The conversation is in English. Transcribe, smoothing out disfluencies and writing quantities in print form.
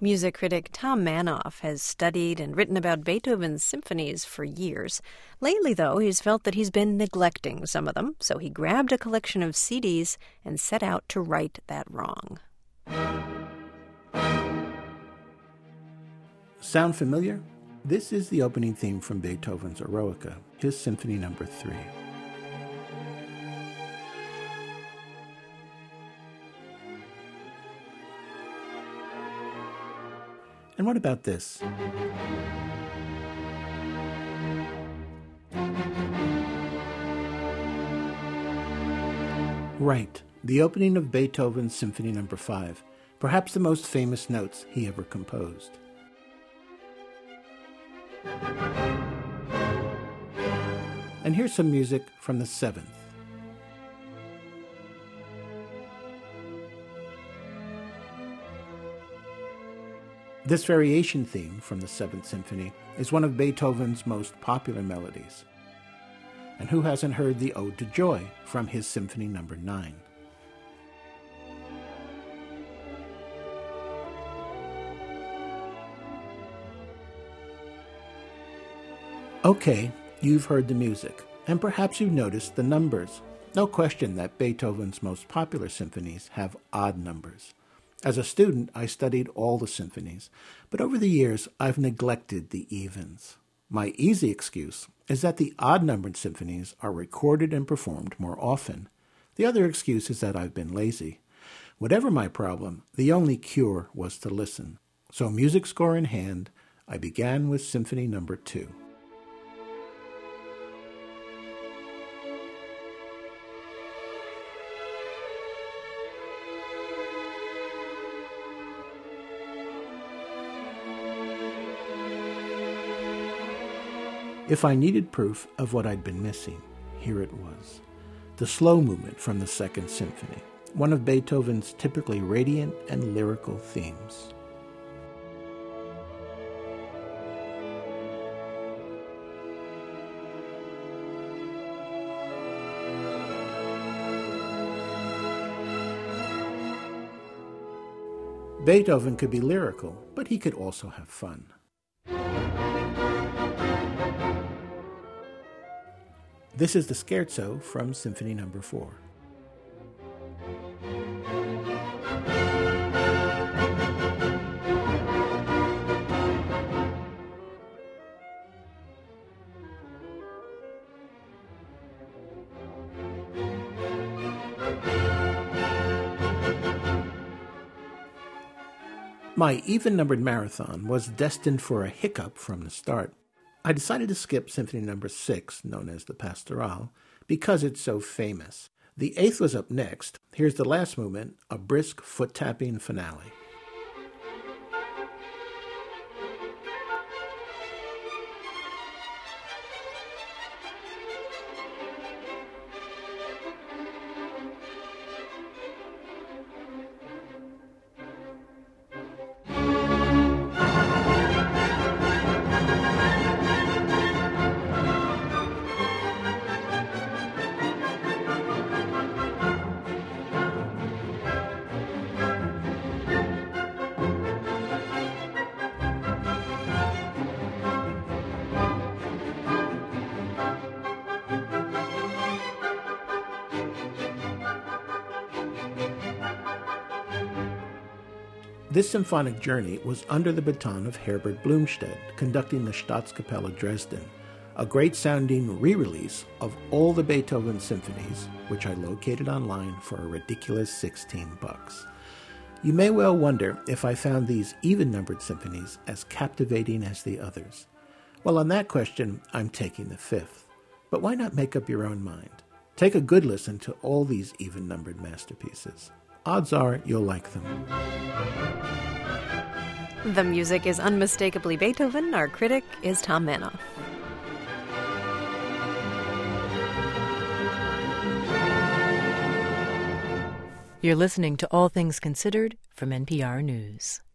Music critic Tom Manoff has studied and written about Beethoven's symphonies for years. Lately, though, he's felt that he's been neglecting some of them, so he grabbed a collection of CDs and set out to right that wrong. Sound familiar? This is the opening theme from Beethoven's Eroica, his Symphony No. 3. And what about this? Right, the opening of Beethoven's Symphony No. 5, perhaps the most famous notes he ever composed. And here's some music from the 7th. This variation theme from the 7th Symphony is one of Beethoven's most popular melodies. And who hasn't heard the Ode to Joy from his Symphony No. 9? Okay, you've heard the music, and perhaps you've noticed the numbers. No question that Beethoven's most popular symphonies have odd numbers. As a student, I studied all the symphonies, but over the years, I've neglected the evens. My easy excuse is that the odd-numbered symphonies are recorded and performed more often. The other excuse is that I've been lazy. Whatever my problem, the only cure was to listen. So music score in hand, I began with Symphony No. 2. If I needed proof of what I'd been missing, here it was. The slow movement from the 2nd Symphony, one of Beethoven's typically radiant and lyrical themes. Beethoven could be lyrical, but he could also have fun. This is the Scherzo from Symphony No. 4. My even-numbered marathon was destined for a hiccup from the start. I decided to skip Symphony No. 6, known as the Pastorale, because it's so famous. The 8th was up next. Here's the last movement, a brisk foot-tapping finale. This symphonic journey was under the baton of Herbert Blumstedt, conducting the Staatskapelle Dresden, a great-sounding re-release of all the Beethoven symphonies, which I located online for a ridiculous $16. You may well wonder if I found these even-numbered symphonies as captivating as the others. Well, on that question, I'm taking the 5th. But why not make up your own mind? Take a good listen to all these even-numbered masterpieces. Odds are you'll like them. The music is unmistakably Beethoven. Our critic is Tom Manoff. You're listening to All Things Considered from NPR News.